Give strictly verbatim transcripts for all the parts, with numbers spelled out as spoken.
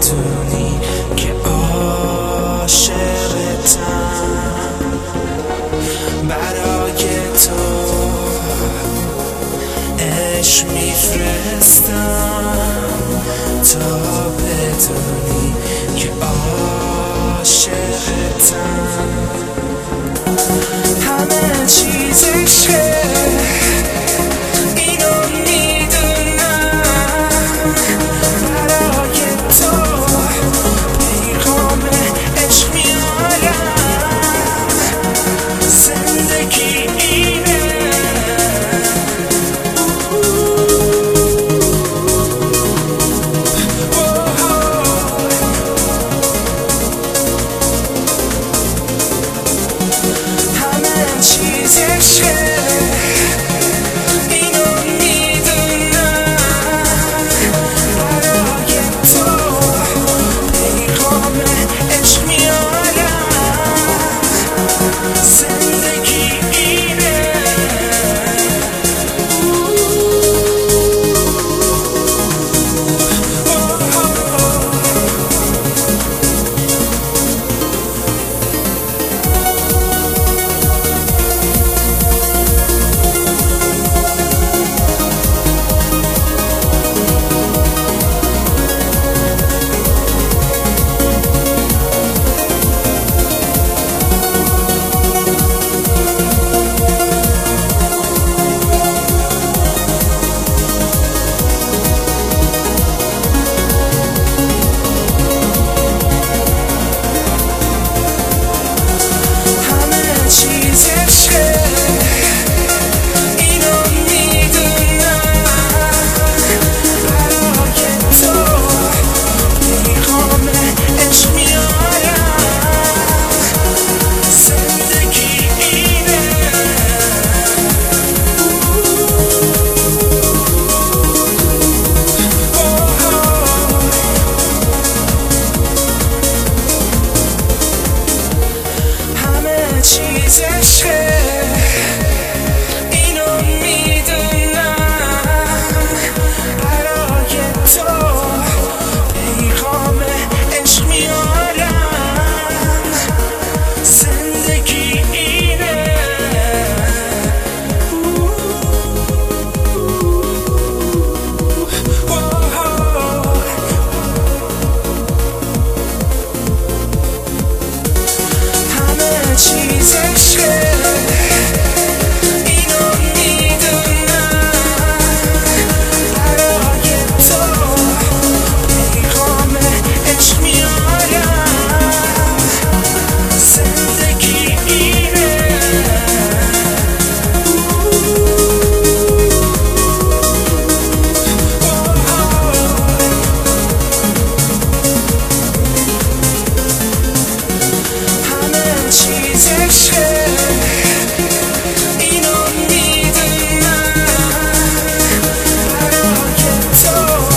بدونی که عاشقتم. برای تو عشق میفرستم تا بدونی که عاشقتم. همه چیز عشقه، اینو میدونم. برای تو پیغام عشق میارم. زندگی اینه، چیز عشقه، اینو میدونم. برای تو پیغام عشق میارم. زندگی اینه، چیز عشقه، اینو میدونم. برای تو پیغام عشق میارم. زندگی اینه، همه چیز عشقه، اینو میدونم. برای تو پیغام عشق میارم. زندگی اینه، همه چیز عشقه، اینو میدونم. برای تو پیغام عشق میارم. زندگی اینه، همه چیز عشقه، اینو میدونم. برای تو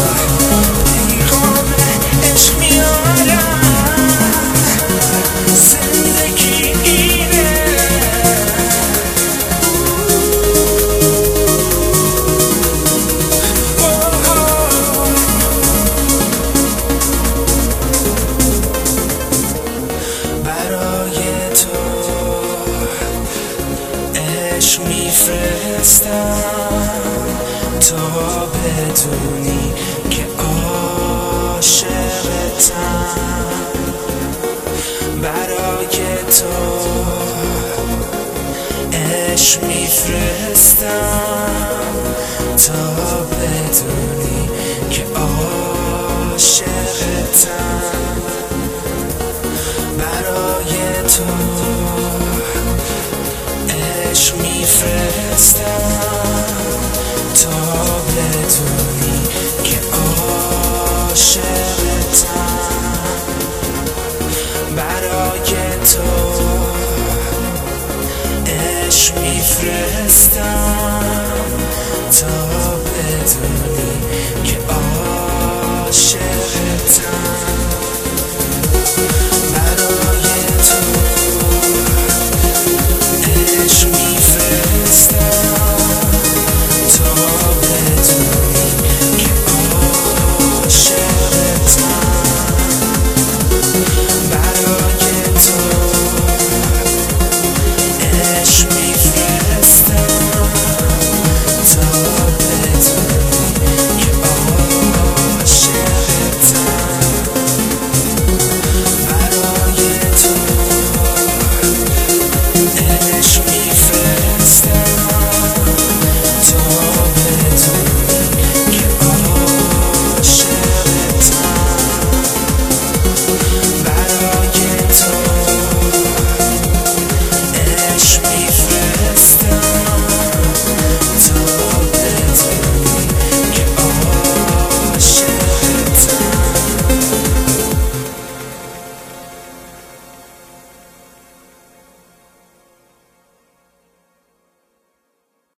پیغام عشق میارم. زندگی اینه، برای تو عشق میفرستم تا بدونی که عاشقتم. برای تو عشق میفرستم تا بدونی که عاشقتم. برای تو عشق میفرستم تا بدونی که عاشقتم. برای تو عشق میفرستم تا بدونی